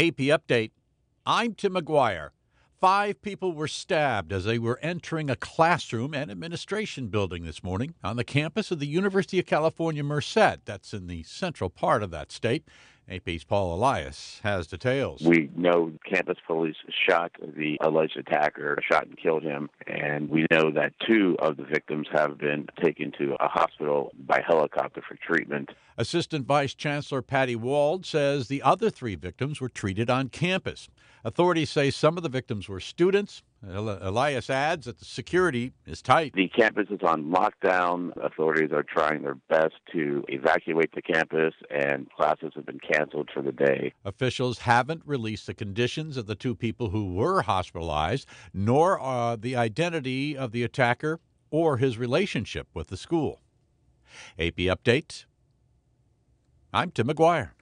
AP Update. I'm Tim McGuire. 5 people were stabbed as they were entering a classroom and administration building this morning on the campus of the University of California, Merced. That's in the central part of that state. AP's Paul Elias has details. We know campus police shot the alleged attacker, shot and killed him, and we know that 2 of the victims have been taken to a hospital by helicopter for treatment. Assistant Vice Chancellor Patty Wald says the other 3 victims were treated on campus. Authorities say some of the victims were students. Elias adds that the security is tight. The campus is on lockdown. Authorities are trying their best to evacuate the campus, and classes have been canceled for the day. Officials haven't released the conditions of the 2 people who were hospitalized, nor the identity of the attacker or his relationship with the school. AP Update. I'm Tim McGuire.